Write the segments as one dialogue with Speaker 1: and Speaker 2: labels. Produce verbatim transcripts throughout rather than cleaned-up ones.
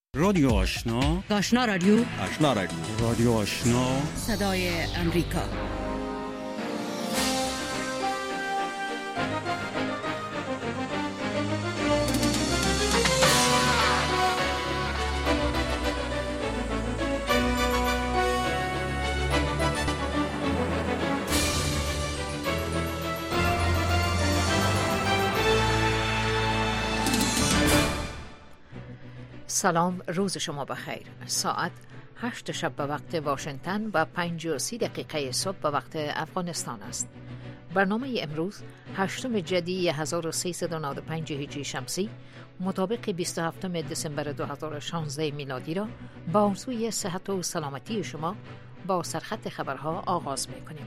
Speaker 1: رادیو آشنا،
Speaker 2: آشنا رادیو،
Speaker 3: آشنا رادیو،
Speaker 1: رادیو آشنا،
Speaker 2: صدای امریکا. سلام، روز شما بخیر. ساعت هشت شب به وقت واشنگتن و پنج و سی دقیقه صبح به وقت افغانستان است. برنامه امروز هشتم جدی هزار و سیصد و نود و پنج هجری شمسی مطابق بیست و هفتم دسامبر دو هزار و شانزده میلادی را با آرزوی صحت و سلامتی شما با سرخط خبرها آغاز می‌کنیم.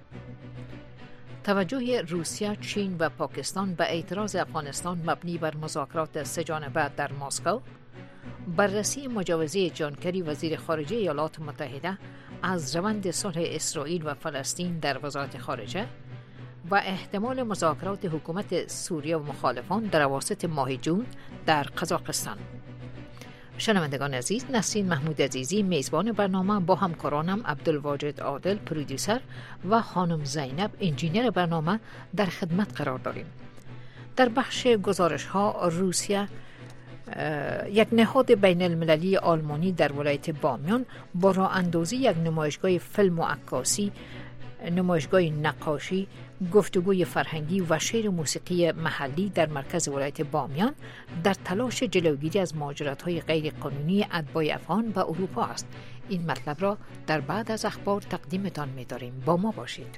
Speaker 2: توجه روسیه، چین و پاکستان به اعتراض افغانستان مبنی بر مذاکرات سه جانبه در مسکو، بررسی مجوزه جان کری وزیر خارجه ایالات متحده از روند صلح اسرائیل و فلسطین در وزارت خارجه و احتمال مذاکرات حکومت سوریه و مخالفان در اواسط ماه جون در قزاقستان. شنوندگان عزیز، نسرین محمود عزیزی میزبان برنامه با همکارانم عبدالواجد عادل پرودیوسر و خانم زینب انجینیر برنامه در خدمت قرار داریم. در بخش گزارش ها، روسیه یک نهاد بین المللی آلمانی در ولایت بامیان با راه اندازی یک نمایشگاه فیلم و عکاسی، نمایشگاه نقاشی، گفتگوی فرهنگی و شعر موسیقی محلی در مرکز ولایت بامیان در تلاش جلوگیری از مهاجرت‌های غیر قانونی اتباع افغان به اروپا است. این مطلب را در بعد از اخبار تقدیمتان می‌داریم. با ما باشید.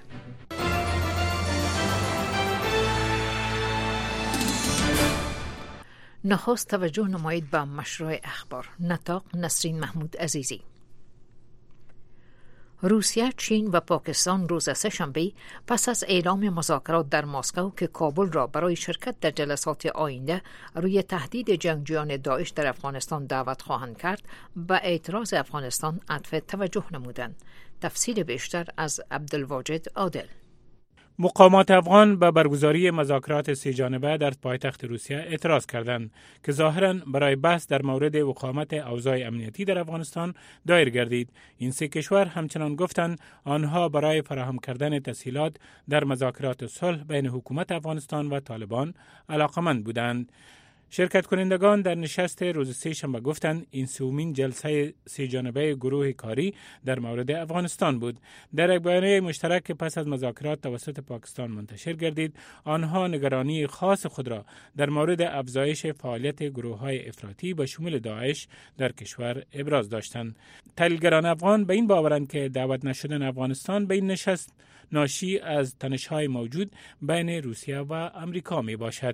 Speaker 2: نخست توجه نمایید به مشروع اخبار. نطاق نسرین محمود عزیزی. روسیه، چین و پاکستان روز سه‌شنبه پس از اعلام مذاکرات در مسکو که کابل را برای شرکت در جلسات آینده روی تهدید جنگجویان داعش در افغانستان دعوت خواهند کرد، به اعتراض افغانستان عطف توجه نمودند. تفصیل بیشتر از عبدالواجد عادل.
Speaker 4: مقامات افغان به برگزاری مذاکرات سه جانبه در پایتخت روسیه اعتراض کردند که ظاهراً برای بحث در مورد وخامت اوضاع امنیتی در افغانستان دایر گردید. این سه کشور همچنان گفتند آنها برای فراهم کردن تسهیلات در مذاکرات صلح بین حکومت افغانستان و طالبان علاقمند بودند. شرکت کنندگان در نشست روز سه شنبه گفتند این سومین جلسه سه جانبه گروه کاری در مورد افغانستان بود. در یک بیانیه مشترک که پس از مذاکرات توسط پاکستان منتشر گردید، آنها نگرانی خاص خود را در مورد افزایش فعالیت گروه‌های افراطی با شمول داعش در کشور ابراز داشتند. تحلیلگران افغان به این باورند که دعوت نشدن افغانستان به این نشست ناشی از تنش‌های موجود بین روسیه و آمریکا می باشد.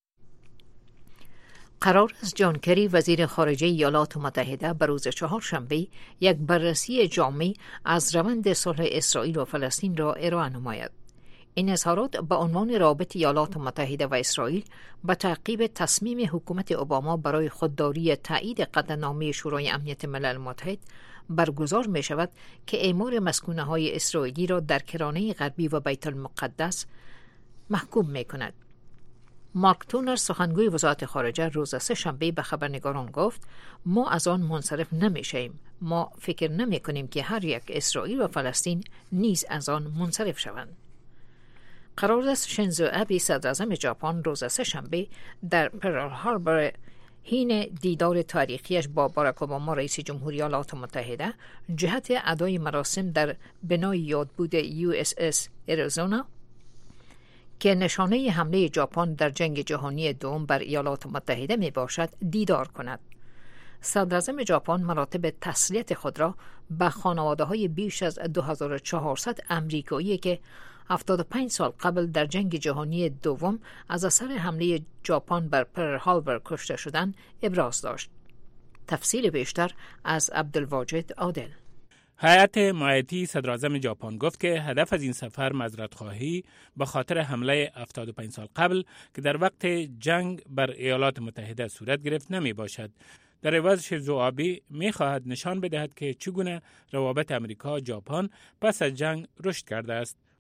Speaker 2: قرار است جان کری وزیر خارجه ایالات متحده به روز چهارشنبه یک بررسی جامع از روند صلح اسرائیل و فلسطین را ارائه نماید. این اظهارات به عنوان رابط ایالات متحده و اسرائیل به تعقیب تصمیم حکومت اوباما برای خودداری تایید قطعنامه شورای امنیت ملل متحد برگزار می شود که اعمار مسکونه های اسرائیلی را در کرانه غربی و بیت المقدس محکوم می کند. مارک تونر، سخنگوی وزارت خارجه، روز سه‌شنبه به خبرنگاران گفت ما از آن منصرف نمی‌شویم. ما فکر نمی‌کنیم که هر یک اسرائیل و فلسطین نیز از آن منصرف شوند. قرار است شینزو آبه، صدراعظم ژاپن، روز سه‌شنبه در پرل هاربر حین دیدار تاریخیش با باراک اوباما رئیس جمهوری ایالات متحده جهت ادای مراسم در بنای یادبود یو اس اس اریزونا که نشانه حمله ژاپن در جنگ جهانی دوم بر ایالات متحده می باشد دیدار کند. صدراعظم ژاپن مراتب تسلیت خود را به خانواده‌های بیش از دو هزار و چهارصد آمریکایی که هفتاد و پنج سال قبل در جنگ جهانی دوم از اثر حمله ژاپن بر پرل هاربر کشته شدند ابراز داشت. تفصیل بیشتر از عبدالواجد عادل.
Speaker 4: هیئت مایعاتی صدراعظم ژاپن گفت که هدف از این سفر معذرت‌خواهی به خاطر حمله هفتاد و پنج سال قبل که در وقت جنگ بر ایالات متحده صورت گرفت نمی باشد. در عوض شینزو آبه می خواهد نشان بدهد که چگونه روابط امریکا ژاپن پس از جنگ رشد کرده است.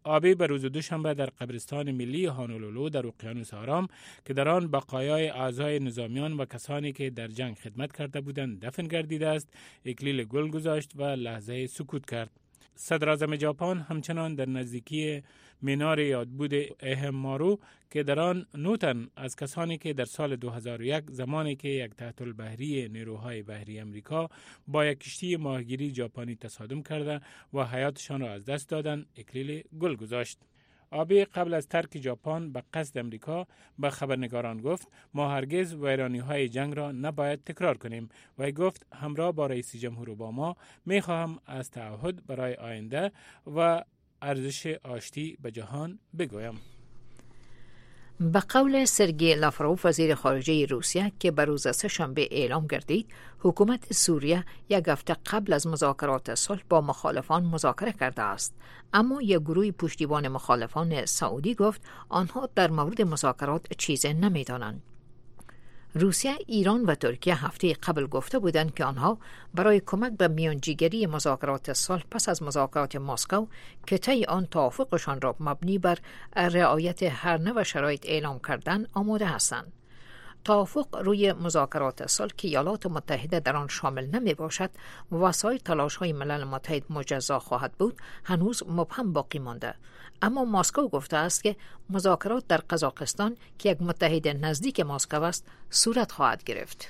Speaker 4: آبی به روز دوشنبه در قبرستان ملی هانولولو در اقیانوس آرام که در آن بقایای اعضای نظامیان و کسانی که در جنگ خدمت کرده بودند دفن گردیده است، اکلیل گل گذاشت و لحظه سکوت کرد. صدر اعظم ژاپن همچنان در نزدیکی مینار یادبود اهمارو که در آن نه تن از کسانی که در سال دو هزار و یک زمانی که یک تحت البحری نیروهای بحری امریکا با یک کشتی ماهیگیری ژاپنی تصادم کرده و حیاتشان را از دست دادند، اکلیل گل گذاشت. آبی قبل از ترک ژاپن به قصد امریکا به خبرنگاران گفت ما هرگز ویرانی‌های جنگ را نباید تکرار کنیم و گفت همراه با رئیس جمهور اوباما می‌خواهم از تعهد برای آینده و ارزش آشتی به جهان بگویم.
Speaker 2: به قول سرگئی لاوروف وزیر خارجه روسیه که به روز سه‌شنبه اعلام گردید، حکومت سوریه یک هفته قبل از مذاکرات صلح با مخالفان مذاکره کرده است، اما یک گروه پشتیبان مخالفان سعودی گفت آنها در مورد مذاکرات چیزی نمی‌دانند. روسیه، ایران و ترکیه هفته قبل گفته بودند که آنها برای کمک به میانجیگری مذاکرات صلح پس از مذاکرات مسکو که طی آن توافقشان را مبنی بر رعایت هر نوع شرایط اعلام کردن آماده هستند. توافق روی مذاکرات صلح که ایالات متحده در آن شامل نمی باشد و سایر تلاش‌های ملل متحد مجزا خواهد بود، هنوز مبهم باقی مانده. اما مسکو گفته است که مذاکرات در قزاقستان که یک متحد نزدیک مسکو است صورت خواهد گرفت.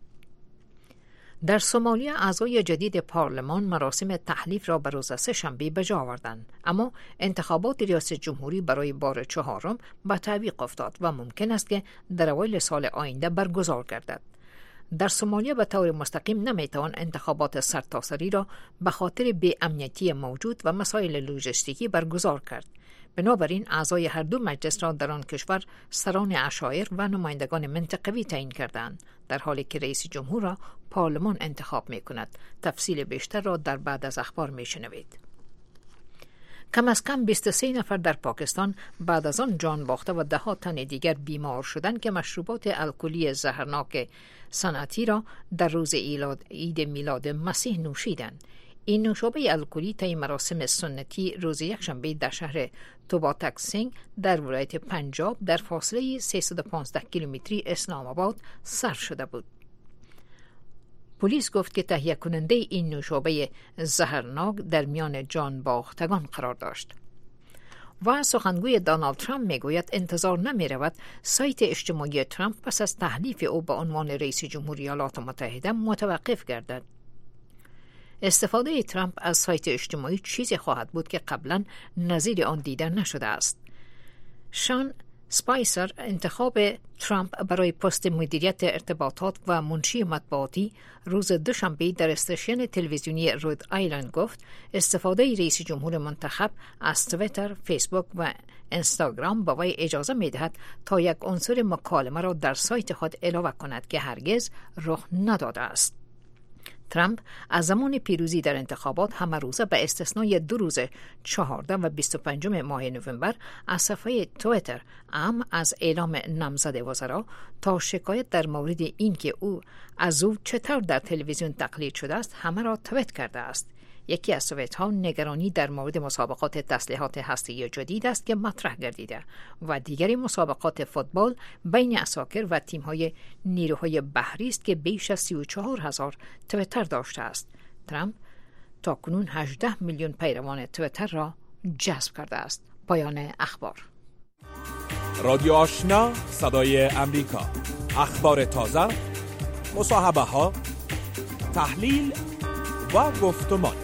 Speaker 2: در سومالیا اعضای جدید پارلمان مراسم تحلیف را به روز سه‌شنبه به جا آوردند، اما انتخابات ریاست جمهوری برای بار چهارم به تعویق افتاد و ممکن است که در اوایل سال آینده برگزار گردد. در سومالیا به طور مستقیم نمیتوان انتخابات سرتاسری را به خاطر بی‌امنیتی موجود و مسائل لوجستیکی برگزار کرد. بنابراین اعضای هر دو مجلس را در آن کشور سران عشایر و نمایندگان منطقوی تعیین کردند، در حالی که رئیس جمهور را پارلمان انتخاب می کند. تفصیل بیشتر را در بعد از اخبار می شنوید. کم از کم بیست و سه نفر در پاکستان بعد از آن جان باخته و ده ها تن دیگر بیمار شدند که مشروبات الکلی زهرناک صنعتی را در روز عید میلاد مسیح نوشیدند. این نوشابه الکلی طی مراسم سنتی روز یکشنبه در شهر توباتک سنگ در ولایت پنجاب در فاصله سیصد و پانزده کیلومتری اسلام آباد صرف شده بود. پلیس گفت که تهیه کننده این نوشابه زهرناک در میان جان باختگان قرار داشت. و سخنگوی دونالد ترامپ میگوید انتظار نمی رود سایت اجتماعی ترامپ پس از تحلیف او به عنوان رئیس جمهوری ایالات متحده متوقف گردد. استفاده ترامپ از سایت اجتماعی چیزی خواهد بود که قبلا نظیر آن دیده نشده است. شان سپایسر انتخاب ترامپ برای پست مدیریت ارتباطات و منشی مطبوعاتی روز دوشنبه در استیشن تلویزیونی رود آیلند گفت استفاده رئیس جمهور منتخب از توییتر، فیسبوک و اینستاگرام به وی اجازه می‌دهد تا یک عنصر مکالمه را در سایت خود اضافه کند که هرگز رخ نداده است. ترامپ از زمان پیروزی در انتخابات همه روزه به استثنای دو روز چهاردهم و بیست و پنجم ماه نوامبر از صفحه توییتر ام از اعلام نامزد وزرا تا شکایت در مورد اینکه او از او چطور در تلویزیون تقلید شده است همه را توییت کرده است. یکی از توییت ها نگرانی در مورد مسابقات تسلیحات هسته‌ای جدید است که مطرح گردیده و دیگری مسابقات فوتبال بین عساکر و تیم‌های نیروهای بحری است که بیش از سی و چهار هزار توییتر داشته است. ترامپ تاکنون هجده میلیون پیروان توییتر را جذب کرده است. پایان اخبار.
Speaker 3: رادیو آشنا، صدای امریکا. اخبار تازه، مصاحبه ها، تحلیل و گفتمان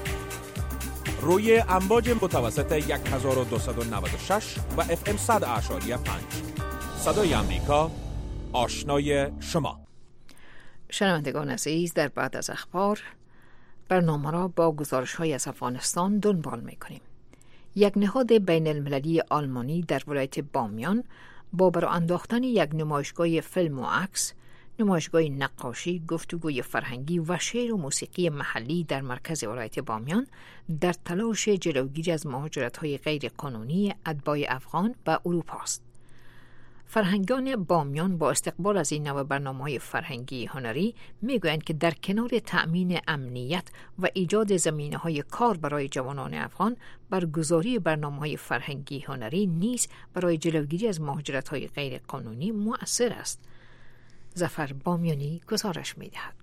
Speaker 3: روی امواج متوسط هزار و دویست و نود و شش و اف ام صد اعشاری پنج. صدای امریکا، آشنای شما.
Speaker 2: شنوندگان عزیز، در بعد از اخبار برنامه را با گزارش‌های از افغانستان دنبال می‌کنیم. یک نهاد بین المللی آلمانی در ولایت بامیان با برآ انداختن یک نمایشگاه فیلم و عکس، نمایشگاه نقاشی، گفتگوی فرهنگی و شعر و موسیقی محلی در مرکز ولایت بامیان در تلاش جلوگیری از مهاجرت‌های غیر قانونی اتباع افغان به اروپا است. فرهنگان بامیان با استقبال از این نوع برنامه‌های فرهنگی هنری میگویند که در کنار تأمین امنیت و ایجاد زمینه‌های کار برای جوانان افغان، برگزاری برنامه‌های فرهنگی هنری نیز برای جلوگیری از مهاجرت‌های غیر قانونی مؤثر است. ظفر بامیانی گزارش می‌دهد.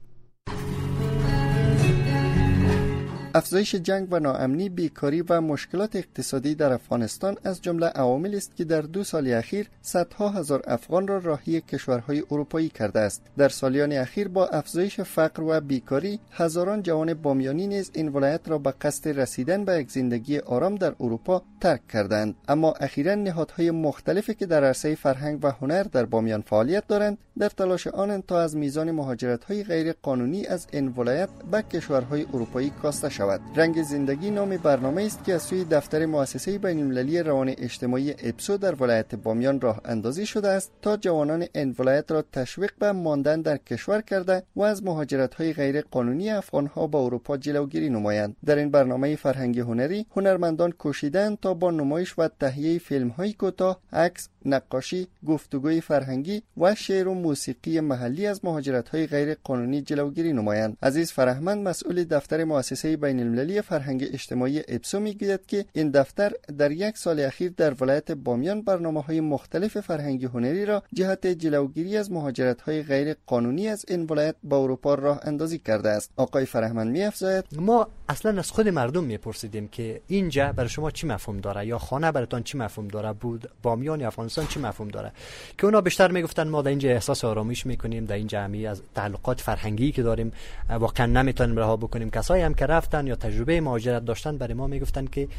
Speaker 5: افزایش جنگ و ناامنی، بیکاری و مشکلات اقتصادی در افغانستان از جمله عواملی است که در دو سال اخیر صدها هزار افغان را راهی کشورهای اروپایی کرده است. در سالیان اخیر با افزایش فقر و بیکاری، هزاران جوان بامیانی نیز این ولایت را به قصد رسیدن به یک زندگی آرام در اروپا ترک کردند. اما اخیراً نهادهای مختلفی که در عرصه فرهنگ و هنر در بامیان فعالیت دارند، در تلاش آنند تا از میزان مهاجرت‌های غیر قانونی از این ولایت به کشورهای اروپایی کاسته شود. رنگ زندگی نام برنامه است که از سوی دفتر مؤسسه بین‌المللی روان اجتماعی اپسو در ولایت بامیان راه اندازی شده است تا جوانان این ولایت را تشویق به ماندن در کشور کرده و از مهاجرت‌های غیر قانونی افغان‌ها به اروپا جلوگیری نمایند. در این برنامه فرهنگی هنری، هنرمندان کوشیدند تا با نمایش و تهیه فیلم‌های کوتاه، عکس، نقاشی، گفتگوی فرهنگی و شعر و موسیقی محلی از مهاجرت‌های غیر قانونی جلوگیری نمایند. عزیز فرهمند، مسئول دفتر مؤسسه بین‌المللی فرهنگ اجتماعی اپسو میگوید که این دفتر در یک سال اخیر در ولایت بامیان برنامه‌های مختلف فرهنگی هنری را جهت جلوگیری از مهاجرت‌های غیر قانونی از این ولایت به اروپا راه اندازی کرده است. آقای فرهمند می‌افزاید:
Speaker 6: ما اصلا از خود مردم میپرسیدیم که اینجا برای شما چی مفهوم داره، یا خانه براتون چی مفهوم داره، بود بامیان یا افغانستان چی مفهوم داره، که اونا بیشتر میگفتن ما در اینجا احساس آرامش میکنیم، در اینجا همی از تعلقات فرهنگی که داریم واقعا نمیتونیم رها بکنیم. کسایی هم که رفتن یا تجربه مهاجرت داشتن برای ما میگفتن که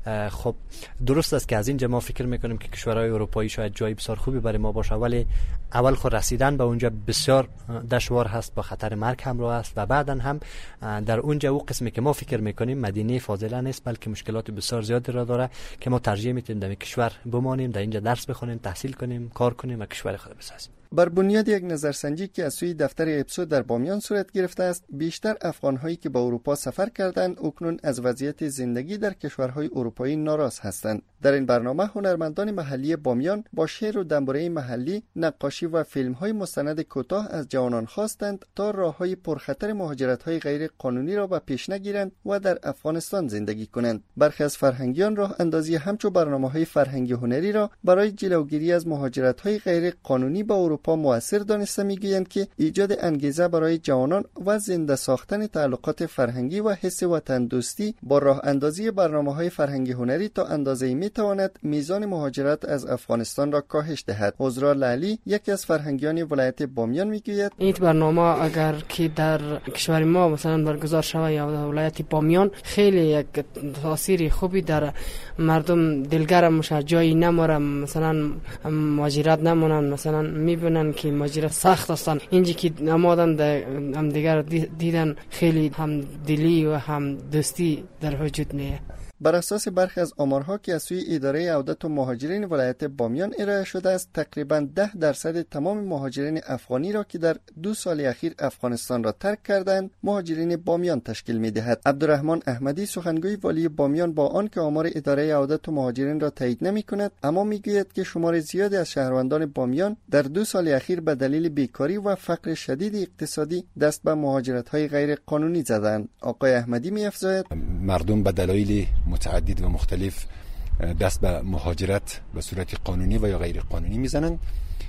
Speaker 6: خب درست است که از اینجا ما فکر میکنیم که کشورهای اروپایی شاید جای بسیار خوبی برای ما باشه، ولی اول خود رسیدن به اونجا بسیار دشوار هست، با خطر مرگ همراه است، و بعدن هم در اونجا او قسمی که ما فکر میکنیم مدینه فاضله نیست، بلکه مشکلات بسیار زیادی را داره که ما ترجیح میدیم در کشور بمانیم، در اینجا درس بخونیم، تحصیل کنیم، کار کنیم و کشور خود بسازیم.
Speaker 5: بر بنیاد یک نظرسنجی که از سوی دفتر اپسو در بامیان صورت گرفته است، بیشتر افغان‌هایی که به اروپا سفر کردند اکنون از وضعیت زندگی در کشورهای اروپایی ناراض هستند. در این برنامه هنرمندان محلی بامیان با شعر و دنبره محلی، نقاشی و فیلم‌های مستند کوتاه از جوانان خواستند تا راه‌های پرخطر مهاجرت‌های غیر قانونی را به پیش نگیرند و در افغانستان زندگی کنند. برخی از فرهنگیان راه اندازی همچون برنامه‌های فرهنگی هنری را برای جلوگیری از مهاجرت‌های غیر قانونی به اروپا مؤثر دانسته میگویند که ایجاد انگیزه برای جوانان و زنده ساختن تعلقات فرهنگی و حس وطن دوستی با راه اندازی برنامه‌های فرهنگی هنری تا اندازه‌ای میتواند میزان مهاجرت از افغانستان را کاهش دهد. عذرا لالی، یکی از فرهنگیان ولایت بامیان میگوید:
Speaker 7: این برنامه اگر که در کشور ما مثلا برگزار شود یا در ولایت بامیان، خیلی یک تاثیر خوبی در مردم دلگرم میشه، جایی نمورم مثلا مهاجرت نمونن، مثلا میبینن که مهاجرت سخت هستن، اینجا که نمادن هم دیگر دیدن خیلی هم دلی و هم دوستی در وجود میه.
Speaker 5: بر اساس برخی از آمارها که از سوی اداره عودت و مهاجرین ولایت بامیان ارائه شده است، تقریباً ده درصد تمام مهاجرین افغانی را که در دو سال اخیر افغانستان را ترک کردند، مهاجرین بامیان تشکیل می‌دهد. عبدالرحمن احمدی، سخنگوی والی بامیان، با آنکه آمار اداره عودت و مهاجرین را تایید نمی‌کند، اما می‌گوید که شمار زیادی از شهروندان بامیان در دو سال اخیر به دلیل بیکاری و فقر شدید اقتصادی دست به مهاجرت‌های غیر قانونی زدند. آقای احمدی می‌افزاید:
Speaker 8: مردم به دلایل متعدد و مختلف دست به مهاجرت به صورت قانونی و یا غیر قانونی میزنند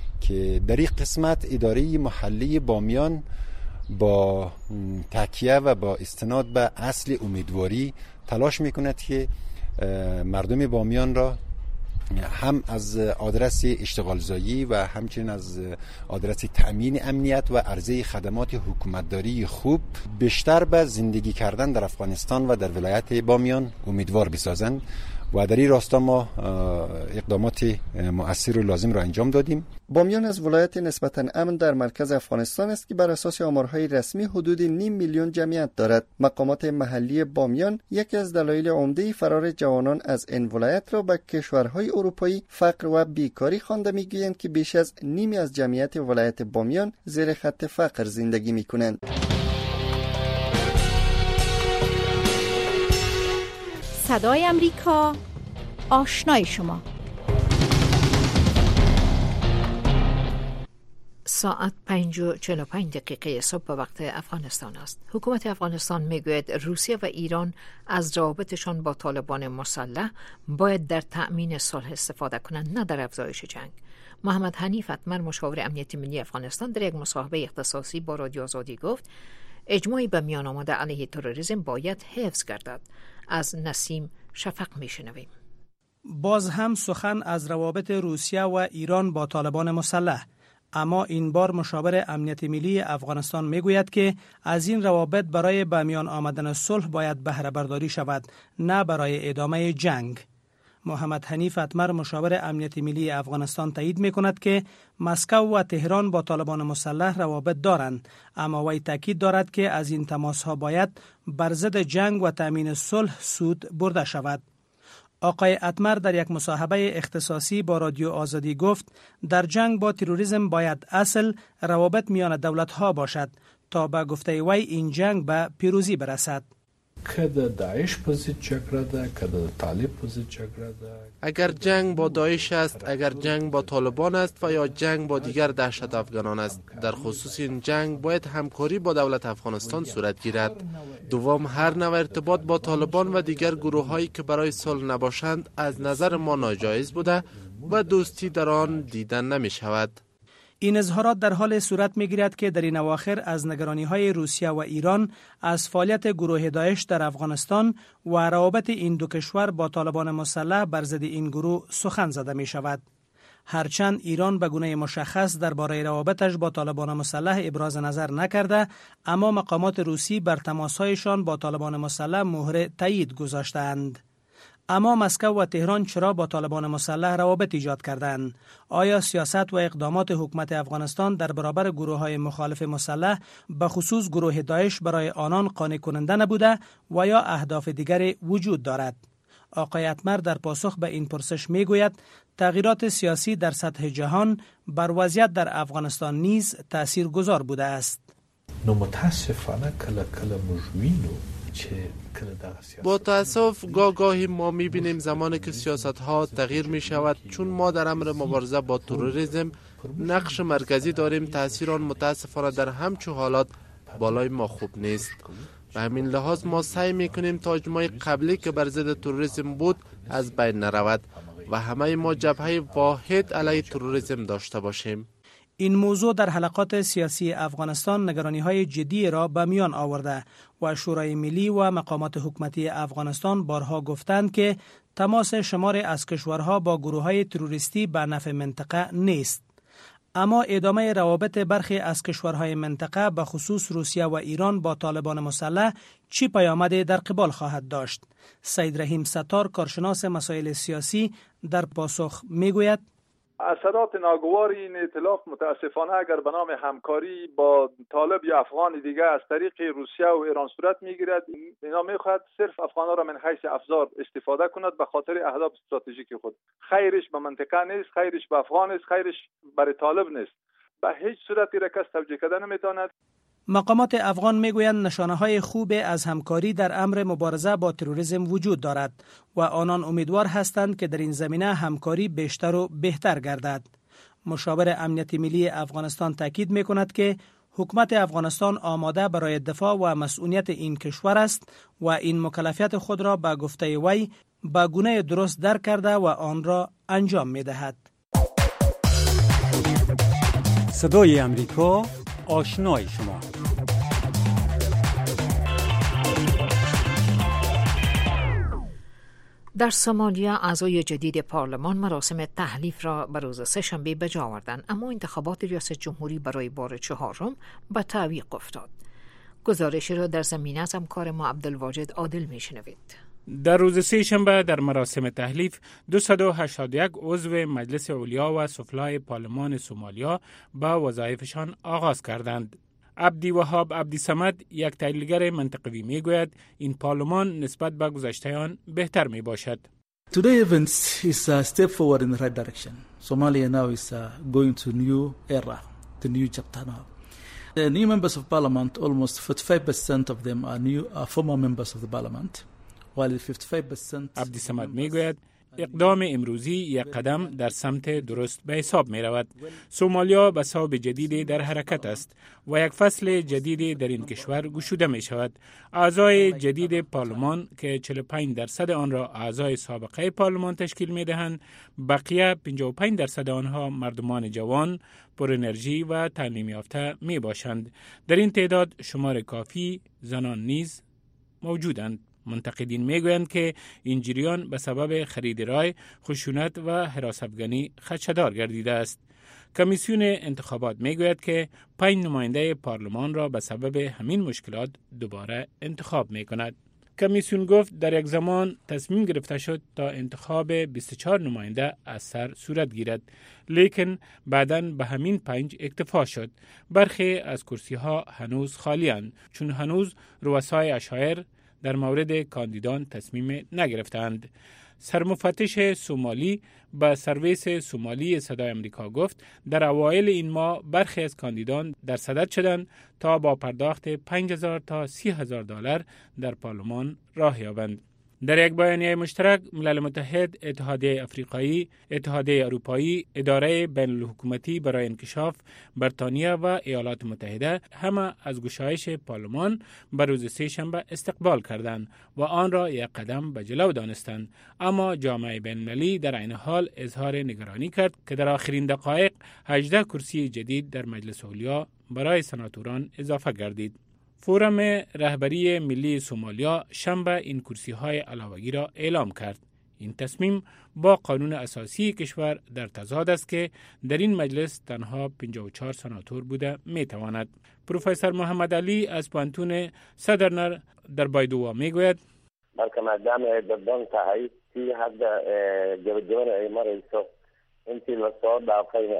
Speaker 8: که در این قسمت اداره محلی بامیان با تکیه و با استناد به اصل امیدواری تلاش میکند که مردم بامیان را هم از آدرس اشتغال زایی و همچنین از آدرس تأمین امنیت و عرضه خدمات حکومتداری خوب بیشتر به زندگی کردن در افغانستان و در ولایت بامیان امیدوار بسازند و در این راستا ما اقدامات مؤثر و لازم را انجام دادیم.
Speaker 5: بامیان از ولایت نسبتاً امن در مرکز افغانستان است که بر اساس آمارهای رسمی حدود نیم میلیون جمعیت دارد. مقامات محلی بامیان یکی از دلایل عمده فرار جوانان از این ولایت را به کشورهای اروپایی فقر و بیکاری خوانده میگویند که بیش از نیمی از جمعیت ولایت بامیان زیر خط فقر زندگی میکنند.
Speaker 9: صدای امریکا، آشنای شما.
Speaker 2: ساعت پنج و چهل و پنج دقیقه صبح به وقت افغانستان است. حکومت افغانستان میگوید روسیه و ایران از روابطشان با طالبان مسلح باید در تأمین صلح استفاده کنند، نه در افزایش جنگ. محمد حنیف اتمر، مشاور امنیت ملی افغانستان، در یک مصاحبه اختصاصی با رادیو آزادی گفت اجماعی به میان آمده علیه تروریسم باید حفظ گردد. از نسیم شفق میشنویم.
Speaker 9: باز هم سخن از روابط روسیه و ایران با طالبان مسلح، اما این بار مشاور امنیت ملی افغانستان میگوید که از این روابط برای به میان آمدن صلح باید بهره برداری شود، نه برای ادامه جنگ. محمد حنیف اتمر، مشاور امنیت ملی افغانستان، تایید میکند که مسکو و تهران با طالبان مسلح روابط دارند، اما وی تاکید دارد که از این تماسها باید بر ضد جنگ و تامین صلح سود برده شود. آقای اتمر در یک مصاحبه اختصاصی با رادیو آزادی گفت در جنگ با تروریسم باید اصل روابط میان دولت‌ها باشد تا به گفته وی این جنگ به پیروزی برسد.
Speaker 10: اگر جنگ با داعش است، اگر جنگ با طالبان است و یا جنگ با دیگر دهشت افغانان است، در خصوص این جنگ باید همکاری با دولت افغانستان صورت گیرد. دوم، هر نوع ارتباط با طالبان و دیگر گروه‌هایی که برای صلح نباشند از نظر ما ناجایز بوده و دوستی در آن دیدن نمی شود.
Speaker 9: این اظهارات در حال صورت می‌گیرد که در این اواخر از نگرانی‌های روسیه و ایران از فعالیت گروه داعش در افغانستان و روابط این دو کشور با طالبان مسلح بر ضد این گروه سخن زده می‌شود. هرچند ایران به گونه مشخص درباره روابطش با طالبان مسلح ابراز نظر نکرده، اما مقامات روسی بر تماس‌هایشان با طالبان مسلح مهر تایید گذاشتند. اما مسکو و تهران چرا با طالبان مسلح روابط ایجاد کردند؟ آیا سیاست و اقدامات حکومت افغانستان در برابر گروه‌های مخالف مسلح به خصوص گروه داعش برای آنان قانع کننده نبوده و یا اهداف دیگری وجود دارد؟ آقای اتمر در پاسخ به این پرسش میگوید تغییرات سیاسی در سطح جهان بر وضعیت در افغانستان نیز تاثیرگذار بوده است.
Speaker 11: نو متاسفانه کله کله مجوینو
Speaker 10: با تأسف گاه گاهی ما می‌بینیم زمانی که سیاست‌ها تغییر می‌شود، چون ما در امر مبارزه با تروریسم نقش مرکزی داریم، تأثیر آن متاسفانه در همچون حالات بالای ما خوب نیست. به همین لحاظ ما سعی می‌کنیم تا اجماع قبلی که بر ضد تروریسم بود از بین نرود و همه ما جبهه واحد علیه تروریسم داشته باشیم.
Speaker 9: این موضوع در حلقات سیاسی افغانستان نگرانی‌های جدی را به میان آورده و شورای ملی و مقامات حکومتی افغانستان بارها گفتند که تماس شمار از کشورها با گروه‌های تروریستی به نفع منطقه نیست. اما ادامه روابط برخی از کشورهای منطقه به خصوص روسیه و ایران با طالبان مسلح چی پیامدی در قبال خواهد داشت؟ سید رحیم ستار، کارشناس مسائل سیاسی، در پاسخ میگوید
Speaker 12: اثرات ناگوار این ائتلاف متاسفانه اگر به نام همکاری با طالب یا افغان دیگه از طریق روسیه و ایران صورت میگیرد، اینا میخواد صرف افغان‌ها را من حیث افزار استفاده کند به خاطر اهداف استراتژیک خود. خیرش به منطقه نیست، خیرش به افغان نیست، خیرش برای طالب نیست. به هیچ صورتی را کس توجیه کردن نمیتواند.
Speaker 9: مقامات افغان میگویند نشانه‌های خوب از همکاری در امر مبارزه با تروریسم وجود دارد و آنان امیدوار هستند که در این زمینه همکاری بیشتر و بهتر گردد. مشاور امنیت ملی افغانستان تاکید میکند که حکومت افغانستان آماده برای دفاع و مسئولیت این کشور است و این مکلفیت خود را به گفته وی به گونه درست درک کرده و آن را انجام میدهد.
Speaker 1: صدای امریکا، آشنای شما.
Speaker 2: در سومالیا اعضای جدید پارلمان مراسم تحلیف را به روز سه‌شنبه به جا آوردند، اما انتخابات ریاست جمهوری برای بار چهارم به تعویق افتاد. گزارشی را در زمینه از همکار ما عبدالواجد عادل میشنوید.
Speaker 4: در روز سه‌شنبه در مراسم تحلیف دویست و هشتاد و یک عضو مجلس علیا و سفلای پارلمان سومالیا به وظایفشان آغاز کردند. عبدی وهاب عبدی صمد، یک تحلیلگر منطقوی، میگوید این پارلمان نسبت به گذشته آن بهتر می باشد.
Speaker 13: Today events is a step forward in the right direction. Somalia now is uh, going to new era, the new chapter now. The new members of parliament, almost forty-five percent of them are new, are former members of the parliament.
Speaker 4: عبدی صمد میگوید اقدام امروزی یک قدم در سمت درست به حساب می رود. سومالیا به صوب جدید در حرکت است و یک فصل جدید در این کشور گشوده می شود. اعضای جدید پارلمان که چهل و پنج درصد آن را اعضای سابقه پارلمان تشکیل می دهند، بقیه پنجاه و پنج درصد آنها مردمان جوان، پر انرژی و تعلیم یافته می باشند. در این تعداد شمار کافی زنان نیز موجودند. منتقدین میگویند که این جریان به سبب خرید رای، خشونت و هراس افغانی خدشه‌دار گردیده است. کمیسیون انتخابات میگوید که پنج نماینده پارلمان را به سبب همین مشکلات دوباره انتخاب میکند. کمیسیون گفت در یک زمان تصمیم گرفته شد تا انتخاب بیست و چهار نماینده از سر صورت گیرد، لیکن بعداً به همین پنج اکتفا شد. برخی از کرسی ها هنوز خالی اند چون هنوز رؤسای اشایر در مورد کاندیدان تصمیم نگرفتند. سرمفتش سومالی به سرویس سومالی صدای امریکا گفت در اوایل این ماه برخی از کاندیدان در صدد شدند تا با پرداخت پنج هزار تا سی هزار دلار در پارلمان راه یابند. در یک بیانیه مشترک، ملل متحد، اتحادیه افریقایی، اتحادیه اروپایی، اداره بین الحکومتی برای انکشاف، بریتانیا و ایالات متحده همه از گشایش پارلمان بر روز سه شنبه استقبال کردند و آن را یک قدم به جلو دانستند. اما جامعه بین المللی در عین حال اظهار نگرانی کرد که در آخرین دقایق هجده کرسی جدید در مجلس علیا برای سناتوران اضافه گردید. فورم رهبری ملی سومالیا شنبه این کرسی های علاوگی را اعلام کرد. این تصمیم با قانون اساسی کشور در تضاد است که در این مجلس تنها پنجاه و چهار سناتور بوده می تواند. پروفسور محمد علی از پانتون سدرنر در بایدوا می گوید
Speaker 14: بلکه مردم دبان تحیی تی حد جوجوان ایمار ایسو انتی لصور داخل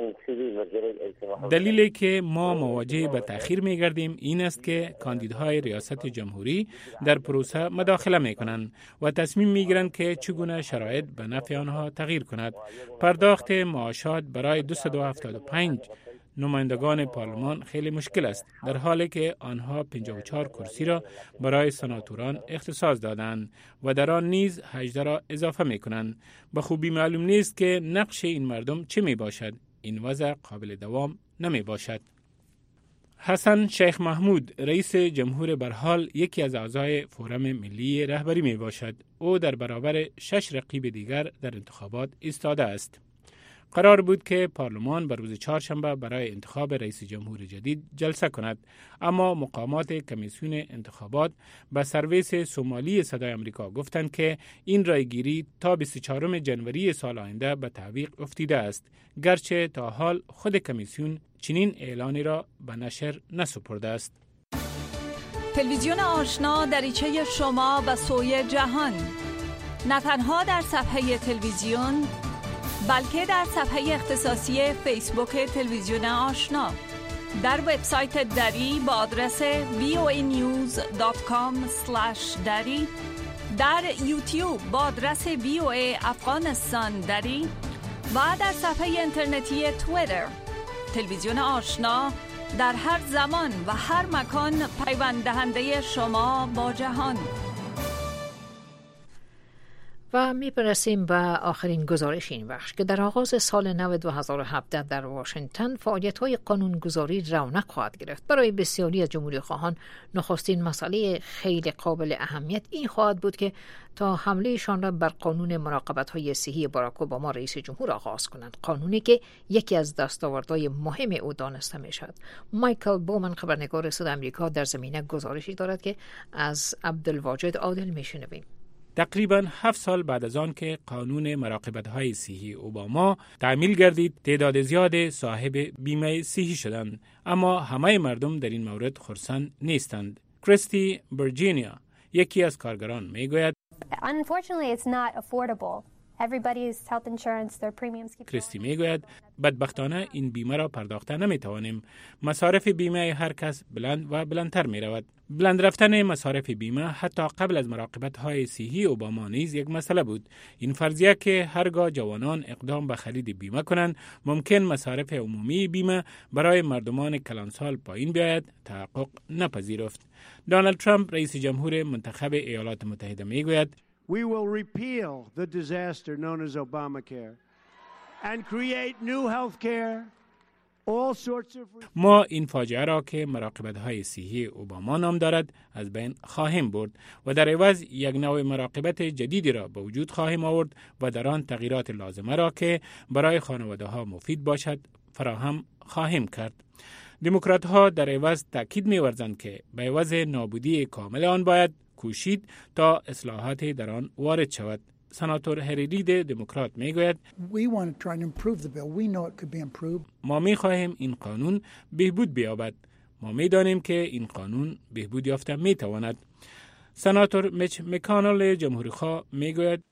Speaker 4: دلیلی که ما مواجه به تأخیر می گردیم این است که کاندیدهای ریاست جمهوری در پروسه مداخله می کنند و تصمیم می گیرند که چگونه شرایط به نفع آنها تغییر کند. پرداخت معاشات برای دویست و هفتاد و پنج نمایندگان پارلمان خیلی مشکل است، در حالی که آنها پنجاه و چهار کرسی را برای سناتوران اختصاص دادند و در آن نیز هجده را اضافه می کنند. به خوبی معلوم نیست که نقش این مردم چه می باشد. این وضع قابل دوام نمی باشد. حسن شیخ محمود رئیس جمهور برحال یکی از اعضای فورم ملی رهبری می باشد. او در برابر شش رقیب دیگر در انتخابات ایستاده است. قرار بود که پارلمان بر روز چهارشنبه برای انتخاب رئیس جمهور جدید جلسه کند، اما مقامات کمیسیون انتخابات به سرویس سومالی صدای امریکا گفتند که این رایگیری تا بیست و چهارم ژانویه سال آینده به تعویق افتیده است، گرچه تا حال خود کمیسیون چنین اعلانی را به نشر نسپرده است.
Speaker 15: تلویزیون آشنا دریچه شما و سوی جهان، نه تنها در صفحه تلویزیون بلکه در صفحه اختصاصی فیسبوک تلویزیون آشنا، در وبسایت دری با آدرس وی او ای نیوز دات کام اسلش دری، در یوتیوب با آدرس وی او ای افغانستان دری و در صفحه اینترنتی توییتر. تلویزیون آشنا در هر زمان و هر مکان پیوند دهنده شما با جهان.
Speaker 2: و می‌رسیم به آخرین گزارش این بخش که در آغاز سال نو دو هزار و هفده در واشنگتن فعالیت‌های قانونگذاری رونق خواهد گرفت. برای بسیاری از جمهوری‌خواهان نخستین مسئله خیلی قابل اهمیت این خواهد بود که تا حملهشان را بر قانون مراقبت‌های صحی باراک اوباما رئیس جمهور آغاز کنند، قانونی که یکی از دستاوردهای مهم او دانسته می‌شود. مایکل بومن خبرنگار صدای آمریکا در زمینه گزارشی دارد که از عبدالواجد عادل می‌شنویم.
Speaker 4: تقریباً هفت سال بعد از آن که قانون مراقبت‌های صحی اوباما تعمیل گردید، تعداد زیاد صاحب بیمه صحی شدند، اما همه مردم در این مورد خرسند نیستند. کریستی برجینیا یکی از کارگران میگوید
Speaker 16: Unfortunately it's not affordable. Everybody's health insurance, their premiums keep
Speaker 4: کریستی میگوید بدبختانه این بیمه را پرداخته نمیتوانیم. مصارف بیمه هر کس بلند و بلندتر می رود. بلند رفتن مصارف بیمه حتی قبل از مراقبت های صحی اوباما نیز یک مسئله بود. این فرضیه که هرگاه جوانان اقدام به خرید بیمه کنند ممکن مصارف عمومی بیمه برای مردمان کلانسال پایین بیاید تحقق نپذیرفت. دونالد ترامپ رئیس جمهور منتخب ایالات متحده میگوید
Speaker 17: We will repeal the disaster known as Obamacare and create new health care.
Speaker 4: ما این فاجعه را که مراقبت‌های صحی اوباما نام دارد از بین خواهیم برد و در عوض یک نوع مراقبت جدیدی را به وجود خواهیم آورد و در آن تغییرات لازمه را که برای خانواده‌ها مفید باشد فراهم خواهیم کرد. دموکرات‌ها در عوض تأکید می‌ورزند که به عوض نابودی کامل آن باید کوشید تا اصلاحات در آن وارد شود. سناتور هری رید دموکرات میگوید ما میخواهیم این قانون بهبود بیابد. ما میدانیم که این قانون بهبود یافته میتواند. سناتور میچ مکانل جمهوریخواه میگوید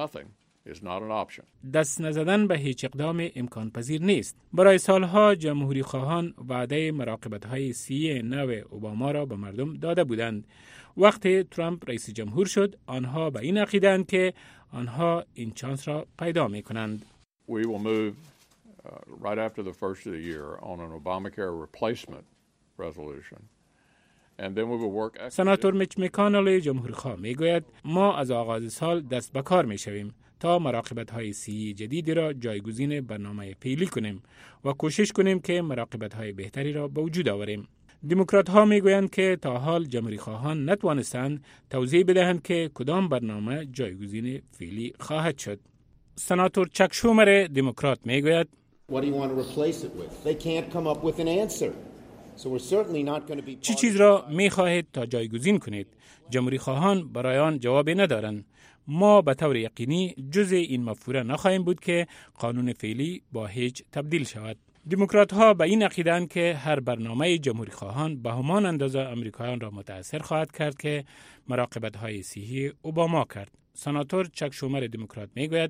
Speaker 4: دست نزدن به هیچ اقدام امکان پذیر نیست. برای سالها جمهوری خواهان وعده مراقبت های سی نو اوباما را به مردم داده بودند. وقتی ترامپ رئیس جمهور شد آنها به این عقیدند که آنها این چانس را پیدا می کنند.
Speaker 18: We will move uh, right after the first of the year on an Obamacare replacement resolution. And then we will work.
Speaker 4: سناتور میچ مکانل جمهوریخواه می گوید ما از آغاز سال دست به کار می شویم تا مراقبت های سی جدیدی را جایگزین برنامه فعلی کنیم و کوشش کنیم که مراقبت های بهتری را به وجود آوریم. دموکرات ها می گویند که تا حال جمهوری خواهان نتوانستند توضیح بدهند که کدام برنامه جایگزین فعلی خواهد شد. سناتور چک شومر دموکرات می گوید چی چیز را می خواهید تا جایگزین کنید؟ جمهوری خواهان برای آن جوابی ندارند. ما به طور یقینی جز این مفهوم نخواهیم بود که قانون فعلی با هیچ تبدیل شود. دموکرات ها به این عقیده‌اند که هر برنامه جمهوری خواهان به همان اندازه امریکایان را متاثر خواهد کرد که مراقبت های صحی اوباما کرد. سناتور چک شومر دموکرات میگوید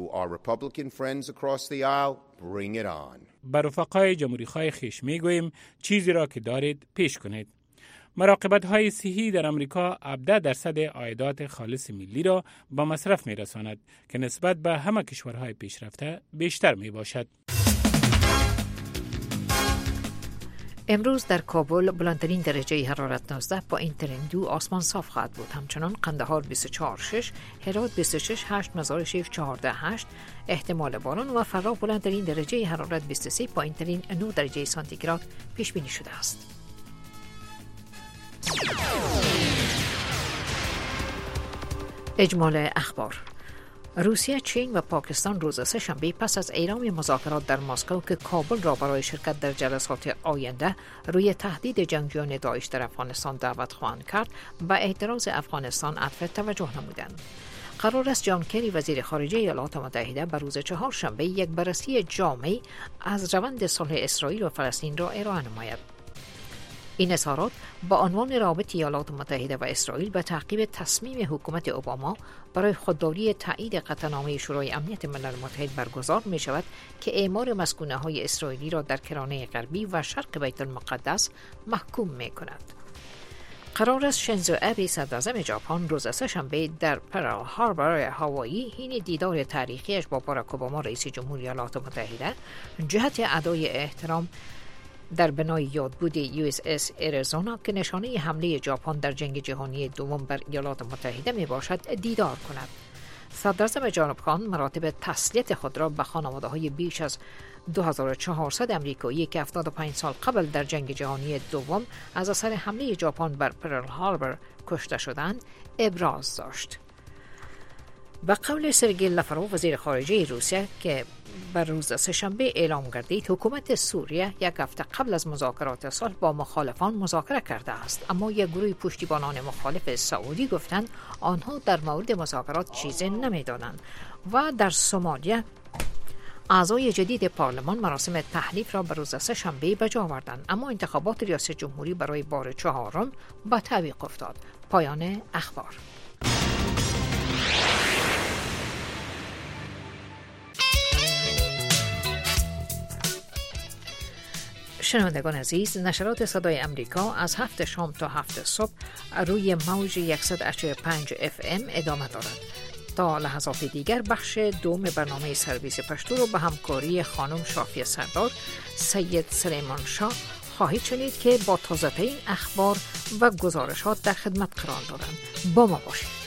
Speaker 4: بر رفقای جمهوری خواه خویش میگوییم چیزی را که دارید پیش کنید. مراقبت های صحی در امریکا هفده درصد عایدات خالص ملی را به مصرف میرساند که نسبت به همه کشورهای پیشرفته بیشتر می باشد.
Speaker 2: امروز در کابل بلندترین درجه حرارت نوزده، پایین‌ترین دو آسمان صاف خواهد بود. همچنان قندهار بیست و چهار شش، هرات بیست و شش هشت، مزارشریف چهارده هشت، احتمال باران و فردا بلندترین درجه حرارت بیست و سه، پایین‌ترین نه درجه سانتیگراد پیش بینی شده است. اجمال اخبار. روسیه، چین و پاکستان روز سه‌شنبه پس از اعلام مذاکرات در مسکو که کابل را برای شرکت در جلسات آینده روی تهدید جنگجویان داعش در افغانستان دعوت خواهند کرد، به اعتراض افغانستان عطف توجه نمودند. قرار است جان کری وزیر خارجه ایالات متحده به روز چهارشنبه یک بررسی جامع از روند صلح اسرائیل و فلسطین را ارائه نماید. این اظهارات با عنوان رابطه ایالات متحده و اسرائیل به تعقیب تصمیم حکومت اوباما برای خودداری تایید قطعنامه شورای امنیت ملل متحد برگزار می شود که اعمار مسکونه های اسرائیلی را در کرانه غربی و شرق بیت المقدس محکوم می کند. قرار است شینزو ابه صدراعظم ژاپن روز سه‌شنبه در پرل هاربر هاوایی حین دیدار تاریخیش با باراک اوباما رئیس جمهوری ایالات متحده جهت ادای احترام در بنای یادبود یو اس اس اریزونا که نشانه حمله ژاپن در جنگ جهانی دوم بر ایالات متحده می باشد دیدار کند. صدراعظم ژاپن مراتب تسلیت خود را به خانواده‌های بیش از دو هزار و چهارصد امریکایی که هفتاد و پنج سال قبل در جنگ جهانی دوم از اثر حمله ژاپن بر پرل هاربر کشته شدند ابراز داشت. به قول سرگئی لاوروف وزیر خارجه روسیه که بر روز سه‌شنبه اعلام گردید، حکومت سوریه یک هفته قبل از مذاکرات صلح با مخالفان مذاکره کرده است، اما یک گروه پشتیبانان مخالف سعودی گفتند آنها در مورد مذاکرات چیزی نمی‌دانند. و در سومالیه اعضای جدید پارلمان مراسم تحلیف را بر روز سه‌شنبه به جا آوردند، اما انتخابات ریاست جمهوری برای بار چهارم به تعویق افتاد. پایان اخبار. شنوندگان عزیز، نشرات صدای امریکا از هفت شام تا هفت صبح روی موج صد و هشت و پنج اف ام ادامه دارد. تا لحظات دیگر بخش دوم برنامه سرویس پشتو رو به همکاری خانم شافیه سردار، سید سلیمان شاه خواهید شنید که با تازه‌ترین اخبار و گزارشات در خدمت قرار دارند. با ما باشید.